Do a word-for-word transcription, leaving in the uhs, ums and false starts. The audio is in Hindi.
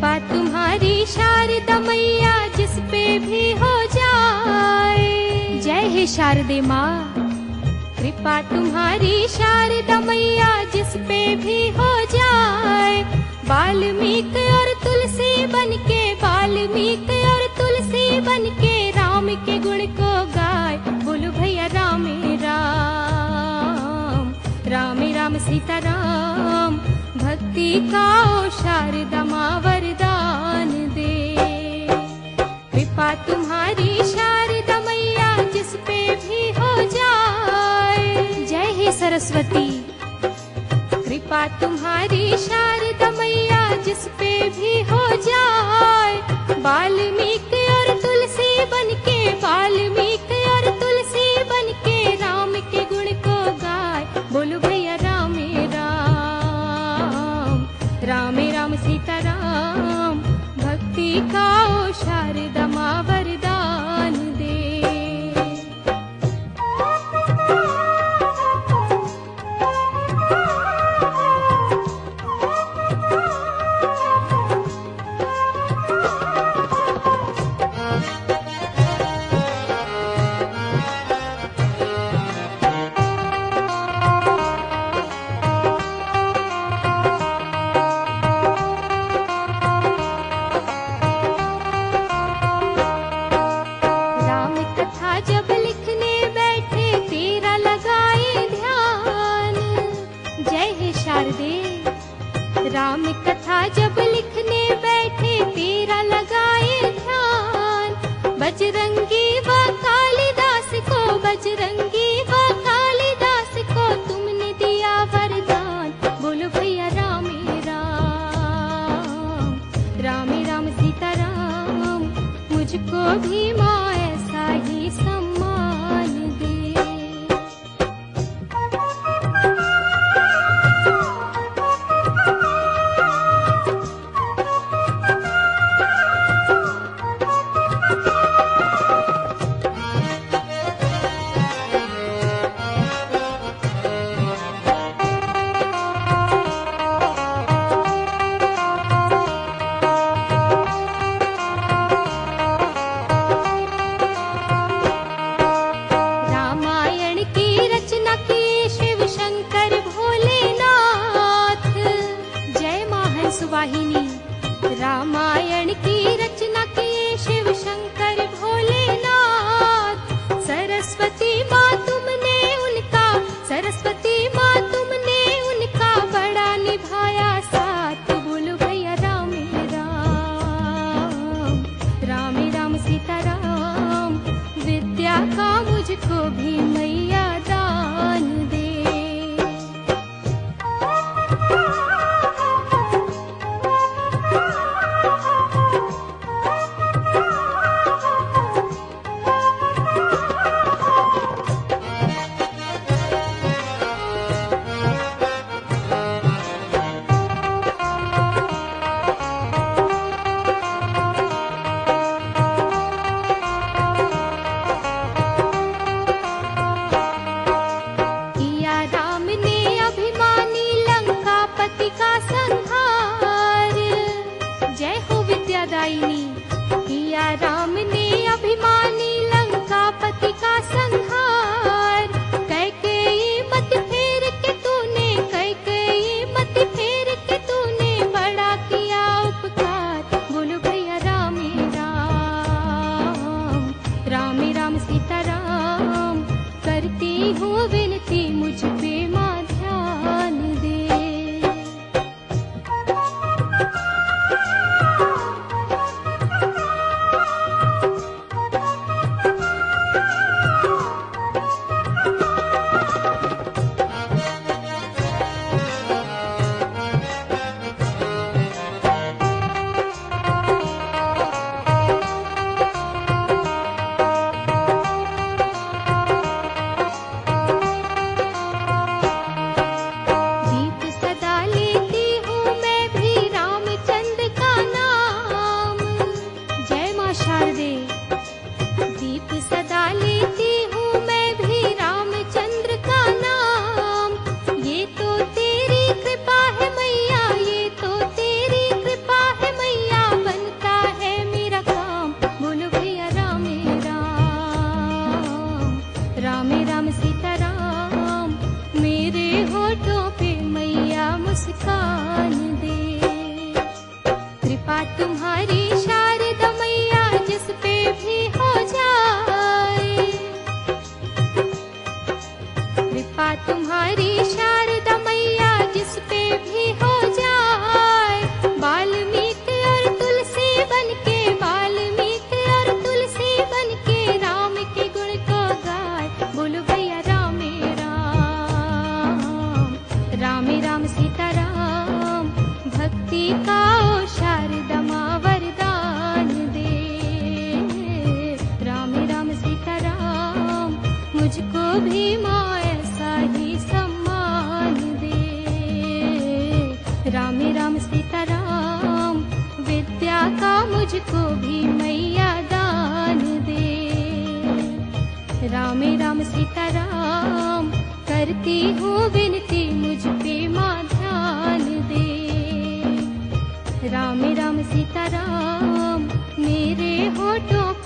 कृपा तुम्हारी शारदा मैया जिस पे भी हो जाए। जय हे शारदे माँ। कृपा तुम्हारी शारदा मैया जिस पे भी हो जाए। वाल्मीकि और तुलसी बनके, वाल्मीकि और तुलसी बनके राम के गुण को गाए। बोलो भैया राम राम, राम राम सीता राम। भक्ति का ओ शारदा माँ वरदान दे। कृपा तुम्हारी शारदा मैया जिस पे भी हो जाए। जय हे सरस्वती। कृपा तुम्हारी शारदा मैया जिस पे भी हो जाए। वाल्मीकि और तुलसी बनके, वाल्मीकि और तुलसी बनके राम के गुण को गाए। बोलो भैया राम राम, राम राम सीता राम। भक्ति का ओ शारदा माँ वरदान दे। राम कथा जब लिखने बैठे तेरा लगाए ध्यान। बजरंगी व कालिदास को, बजरंगी व कालिदास को तुमने दिया वरदान। बोलो भैया राम राम, राम राम सीता राम। मुझको भी माँ ऐसा ही सम्मान दे। रामायण की रचना किए शिव शंकर भोलेनाथ। सरस्वती माँ तुमने उनका, सरस्वती माँ तुमने उनका बड़ा निभाया साथ। बोलो भैया राम राम, राम राम सीता राम। विद्या का मुझको भी मैया दान दे। मुझको भी माँ ऐसा ही सम्मान दे। राम राम सीता राम, विद्या का मुझको भी मैया दान दे। राम राम सीता राम, करती हूँ विनती मुझ पे माँ ध्यान दे। राम राम सीता राम, मेरे होठों